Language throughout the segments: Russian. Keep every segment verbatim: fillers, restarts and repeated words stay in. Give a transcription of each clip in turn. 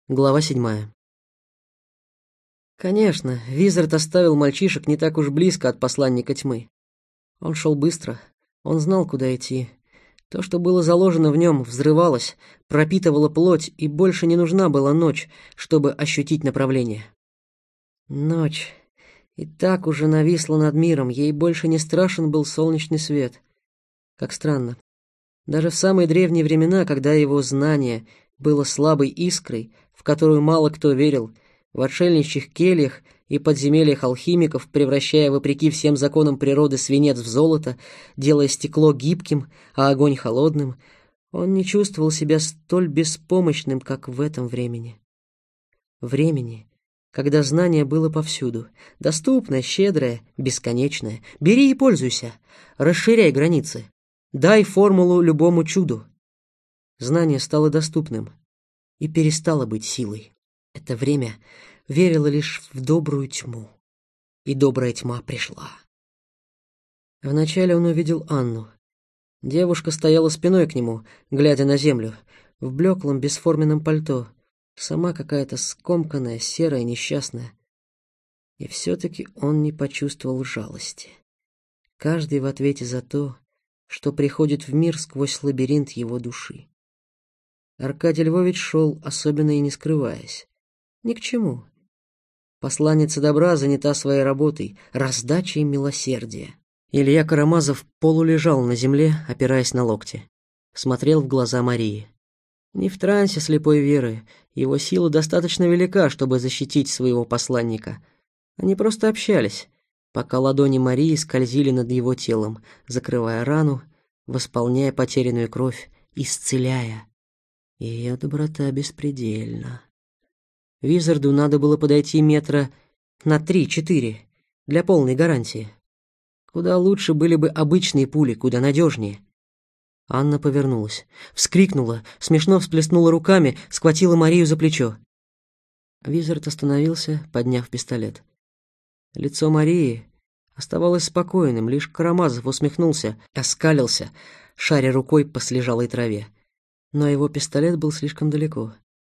Глава седьмая. Конечно, Визард оставил мальчишек не так уж близко от посланника тьмы. Он шел быстро, он знал, куда идти. То, что было заложено в нем, взрывалось, пропитывало плоть, и больше не нужна была ночь, чтобы ощутить направление. Ночь и так уже нависла над миром, ей больше не страшен был солнечный свет. Как странно. Даже в самые древние времена, когда его знание было слабой искрой, в которую мало кто верил, в отшельничьих кельях и подземельях алхимиков, превращая вопреки всем законам природы свинец в золото, делая стекло гибким, а огонь холодным, он не чувствовал себя столь беспомощным, как в этом времени. Времени, когда знание было повсюду, доступное, щедрое, бесконечное. Бери и пользуйся, расширяй границы, дай формулу любому чуду. Знание стало доступным и перестало быть силой. Это время верило лишь в добрую тьму, и добрая тьма пришла. Вначале он увидел Анну. Девушка стояла спиной к нему, глядя на землю, в блеклом бесформенном пальто, сама какая-то скомканная, серая, несчастная. И все-таки он не почувствовал жалости. Каждый в ответе за то, что приходит в мир сквозь лабиринт его души. Аркадий Львович шел, особенно и не скрываясь. Ни к чему. Посланница добра занята своей работой, раздачей милосердия. Илья Карамазов полулежал на земле, опираясь на локти. Смотрел в глаза Марии. Не в трансе слепой веры, его сила достаточно велика, чтобы защитить своего посланника. Они просто общались, пока ладони Марии скользили над его телом, закрывая рану, восполняя потерянную кровь, исцеляя. Ее доброта беспредельна. Визарду надо было подойти метра на три-четыре для полной гарантии. Куда лучше были бы обычные пули, куда надежнее. Анна повернулась, вскрикнула, смешно всплеснула руками, схватила Марию за плечо. Визард остановился, подняв пистолет. Лицо Марии оставалось спокойным, лишь Карамазов усмехнулся, оскалился, шаря рукой по слежалой траве. Но его пистолет был слишком далеко.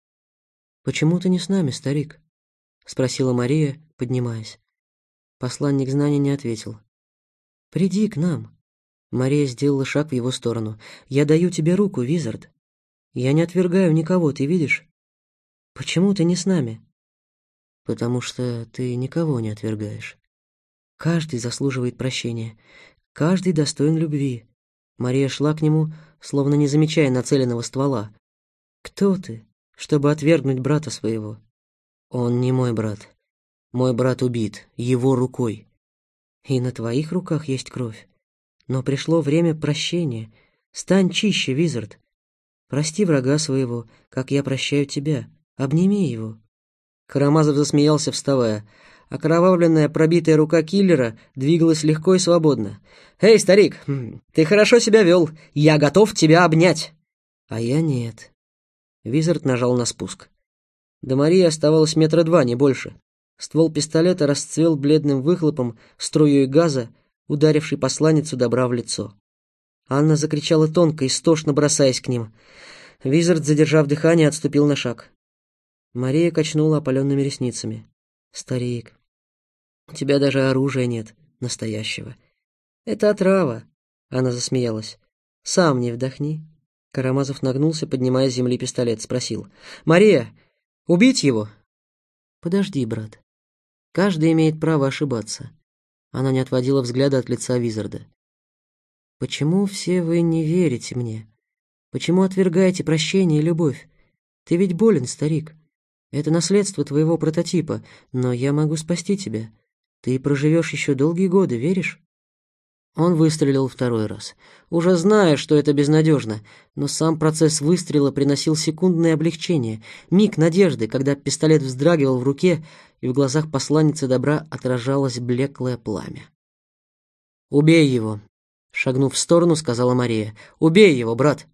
«Почему ты не с нами, старик?» — спросила Мария, поднимаясь. Посланник знаний не ответил. «Приди к нам». Мария сделала шаг в его сторону. «Я даю тебе руку, Визард. Я не отвергаю никого, ты видишь? Почему ты не с нами?» «Потому что ты никого не отвергаешь. Каждый заслуживает прощения. Каждый достоин любви». Мария шла к нему, словно не замечая нацеленного ствола. «Кто ты, чтобы отвергнуть брата своего?» «Он не мой брат. Мой брат убит, его рукой. И на твоих руках есть кровь. Но пришло время прощения. Стань чище, Визард. Прости врага своего, как я прощаю тебя. Обними его». Карамазов засмеялся, вставая. Окровавленная, пробитая рука киллера двигалась легко и свободно. «Эй, старик, ты хорошо себя вел. Я готов тебя обнять». «А я нет». Визард нажал на спуск. До Марии оставалось метра два, не больше. Ствол пистолета расцвел бледным выхлопом, струей газа, ударивший посланницу добра в лицо. Анна закричала тонко, истошно бросаясь к ним. Визард, задержав дыхание, отступил на шаг. Мария качнула опаленными ресницами. «Старик, у тебя даже оружия нет, настоящего». «Это отрава», — она засмеялась. «Сам не вдохни». Карамазов нагнулся, поднимая с земли пистолет, спросил. «Мария, убить его?» «Подожди, брат. Каждый имеет право ошибаться». Она не отводила взгляда от лица Визарда. «Почему все вы не верите мне? Почему отвергаете прощение и любовь? Ты ведь болен, старик. Это наследство твоего прототипа, но я могу спасти тебя. Ты проживешь еще долгие годы, веришь?» Он выстрелил второй раз, уже зная, что это безнадежно, но сам процесс выстрела приносил секундное облегчение, миг надежды, когда пистолет вздрагивал в руке, и в глазах посланницы добра отражалось блеклое пламя. «Убей его!» — шагнув в сторону, сказала Мария. «Убей его, брат!»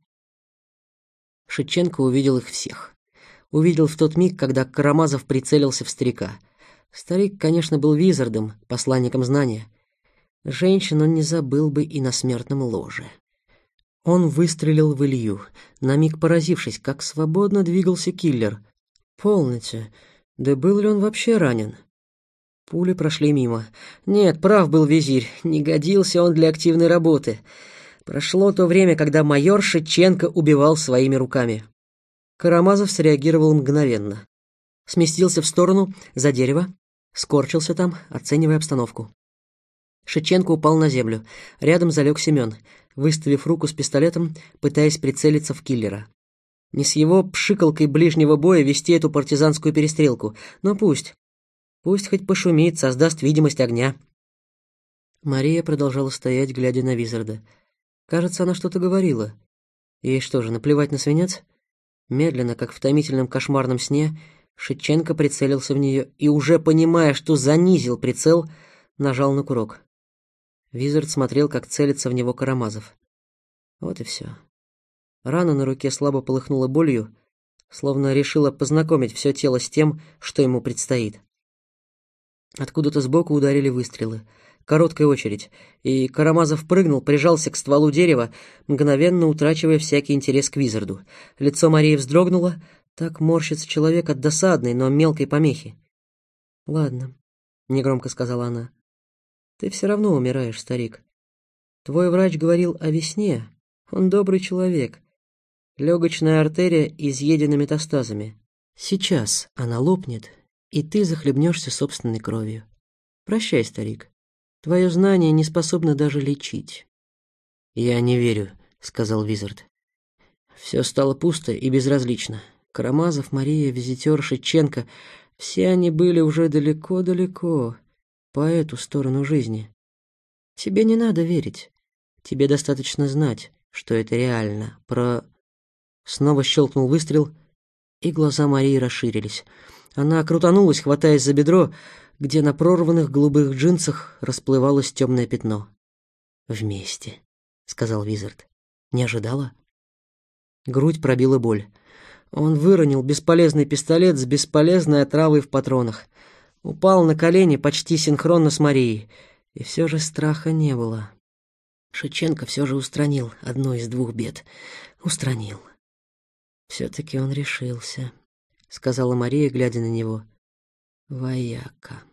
Шевченко увидел их всех. Увидел в тот миг, когда Карамазов прицелился в старика. Старик, конечно, был Визардом, посланником знания. Женщин он не забыл бы и на смертном ложе. Он выстрелил в Илью, на миг поразившись, как свободно двигался киллер. Полноте. Да был ли он вообще ранен? Пули прошли мимо. Нет, прав был визирь, не годился он для активной работы. Прошло то время, когда майор Шевченко убивал своими руками. Карамазов среагировал мгновенно. Сместился в сторону, за дерево, скорчился там, оценивая обстановку. Шевченко упал на землю. Рядом залег Семен, выставив руку с пистолетом, пытаясь прицелиться в киллера. Не с его пшикалкой ближнего боя вести эту партизанскую перестрелку, но пусть. Пусть хоть пошумит, создаст видимость огня. Мария продолжала стоять, глядя на Визарда. Кажется, она что-то говорила. Ей что же, наплевать на свинец? Медленно, как в томительном кошмарном сне, Шевченко прицелился в нее и, уже понимая, что занизил прицел, нажал на курок. Визард смотрел, как целится в него Карамазов. Вот и все. Рана на руке слабо полыхнула болью, словно решила познакомить все тело с тем, что ему предстоит. Откуда-то сбоку ударили выстрелы. Короткая очередь, и Карамазов прыгнул, прижался к стволу дерева, мгновенно утрачивая всякий интерес к Визарду. Лицо Марии вздрогнуло, так морщится человек от досадной, но мелкой помехи. «Ладно», — негромко сказала она, — «ты все равно умираешь, старик. Твой врач говорил о весне, он добрый человек. Легочная артерия изъедена метастазами. Сейчас она лопнет, и ты захлебнешься собственной кровью. Прощай, старик. Твое знание не способно даже лечить». «Я не верю», — сказал Визард. Все стало пусто и безразлично. Карамазов, Мария, визитер, Шевченко — все они были уже далеко-далеко, по эту сторону жизни. Тебе не надо верить. Тебе достаточно знать, что это реально. Про... Снова щелкнул выстрел, и глаза Марии расширились. Она крутанулась, хватаясь за бедро, где на прорванных голубых джинсах расплывалось темное пятно. «Вместе», — сказал Визард. «Не ожидала?» Грудь пробила боль. Он выронил бесполезный пистолет с бесполезной отравой в патронах. Упал на колени почти синхронно с Марией. И все же страха не было. Шевченко все же устранил одну из двух бед. Устранил. «Все-таки он решился», — сказала Мария, глядя на него. «Вояка».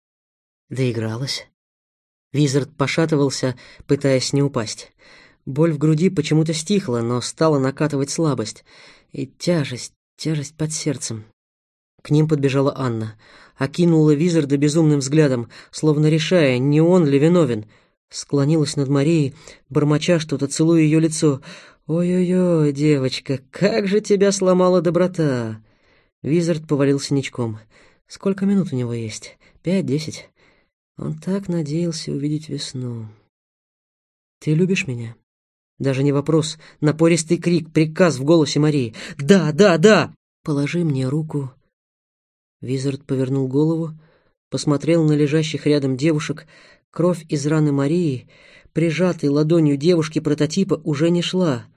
Доигралась. Визард пошатывался, пытаясь не упасть. Боль в груди почему-то стихла, но стала накатывать слабость. И тяжесть, тяжесть под сердцем. К ним подбежала Анна. Окинула Визарда безумным взглядом, словно решая, не он ли виновен. Склонилась над Марией, бормоча что-то, целуя ее лицо. «Ой-ой-ой, девочка, как же тебя сломала доброта!» Визард повалился ничком. Сколько минут у него есть? Пять-десять. Он так надеялся увидеть весну. «Ты любишь меня?» Даже не вопрос, напористый крик, приказ в голосе Марии. «Да, да, да! Положи мне руку!» Визард повернул голову, посмотрел на лежащих рядом девушек. Кровь из раны Марии, прижатой ладонью девушки-прототипа, уже не шла.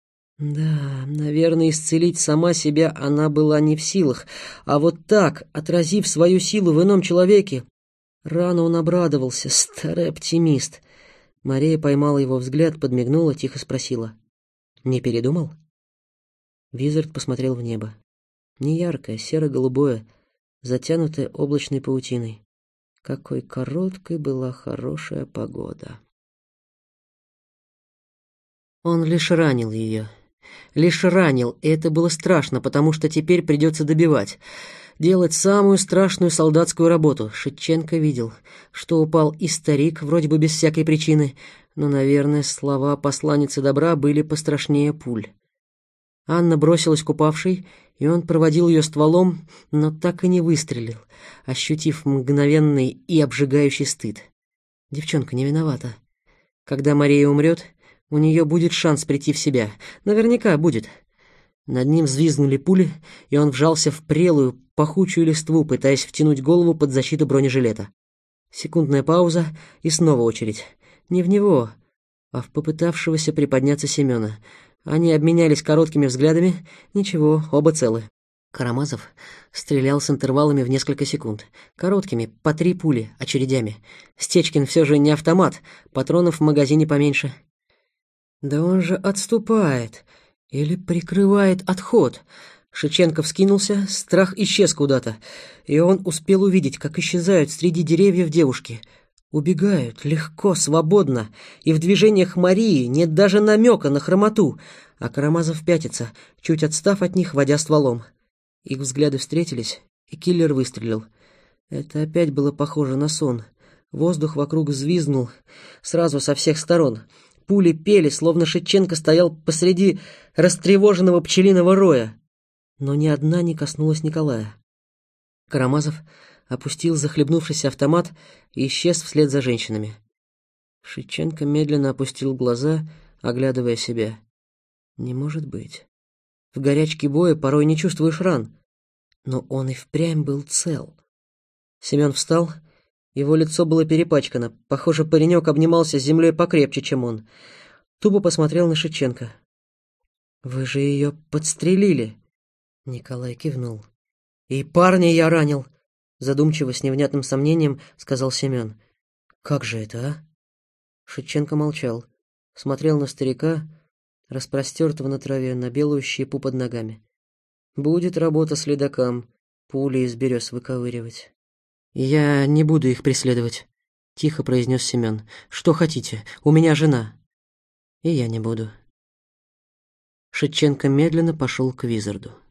Да, наверное, исцелить сама себя она была не в силах, а вот так, отразив свою силу в ином человеке... Рано он обрадовался, старый оптимист. Мария поймала его взгляд, подмигнула, тихо спросила. «Не передумал?» Визард посмотрел в небо. Неяркое, серо-голубое, затянутое облачной паутиной. Какой короткой была хорошая погода. Он лишь ранил ее. Лишь ранил, и это было страшно, потому что теперь придется добивать. Делать самую страшную солдатскую работу. Шевченко видел, что упал и старик, вроде бы без всякой причины, но, наверное, слова посланницы добра были пострашнее пуль. Анна бросилась к упавшей, и он проводил ее стволом, но так и не выстрелил, ощутив мгновенный и обжигающий стыд. Девчонка не виновата. Когда Мария умрет, у нее будет шанс прийти в себя. Наверняка будет. Над ним взвизгнули пули, и он вжался в прелую, пахучую листву, пытаясь втянуть голову под защиту бронежилета. Секундная пауза, и снова очередь. Не в него, а в попытавшегося приподняться Семена. Они обменялись короткими взглядами. Ничего, оба целы. Карамазов стрелял с интервалами в несколько секунд. Короткими, по три пули, очередями. Стечкин все же не автомат, патронов в магазине поменьше. Да он же отступает. Или прикрывает отход. Шевченко вскинулся, страх исчез куда-то, и он успел увидеть, как исчезают среди деревьев девушки. Убегают легко, свободно, и в движениях Марии нет даже намека на хромоту, а Карамазов пятится, чуть отстав от них, водя стволом. Их взгляды встретились, и киллер выстрелил. Это опять было похоже на сон. Воздух вокруг взвизгнул сразу со всех сторон. Пули пели, словно Шевченко стоял посреди растревоженного пчелиного роя. Но ни одна не коснулась Николая. Карамазов опустил захлебнувшийся автомат и исчез вслед за женщинами. Шевченко медленно опустил глаза, оглядывая себя. Не может быть. В горячке боя порой не чувствуешь ран. Но он и впрямь был цел. Семен встал. Его лицо было перепачкано. Похоже, паренек обнимался с землей покрепче, чем он. Тупо посмотрел на Шевченко. «Вы же ее подстрелили!» Николай кивнул. «И парня я ранил!» Задумчиво, с невнятным сомнением, сказал Семен. «Как же это, а?» Шевченко молчал. Смотрел на старика, распростертого на траве, на белую щепу под ногами. «Будет работа следакам, пули из берез выковыривать». «Я не буду их преследовать», — тихо произнес Семен. «Что хотите? У меня жена». «И я не буду». Шевченко медленно пошел к Визарду.